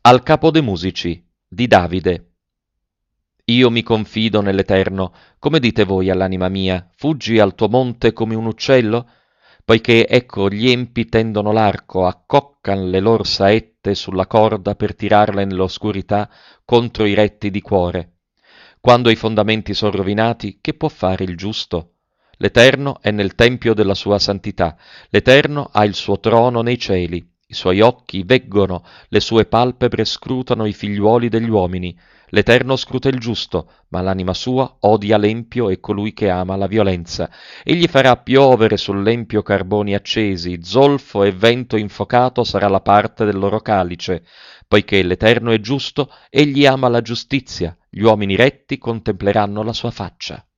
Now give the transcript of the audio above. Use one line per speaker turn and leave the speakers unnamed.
Al capo de' musici di Davide. Io mi confido nell'Eterno, come dite voi all'anima mia, fuggi al tuo monte come un uccello? Poiché ecco gli empi tendono l'arco, accoccan le lor saette sulla corda per tirarle nell'oscurità contro i retti di cuore. Quando i fondamenti sono rovinati, che può fare il giusto? L'Eterno è nel tempio della sua santità, l'Eterno ha il suo trono nei cieli, i suoi occhi veggono, le sue palpebre scrutano i figliuoli degli uomini. L'Eterno scruta il giusto, ma l'anima sua odia l'empio e colui che ama la violenza. Egli farà piovere sull'empio carboni accesi, zolfo e vento infocato sarà la parte del loro calice. Poiché l'Eterno è giusto, egli ama la giustizia, gli uomini retti contempleranno la sua faccia.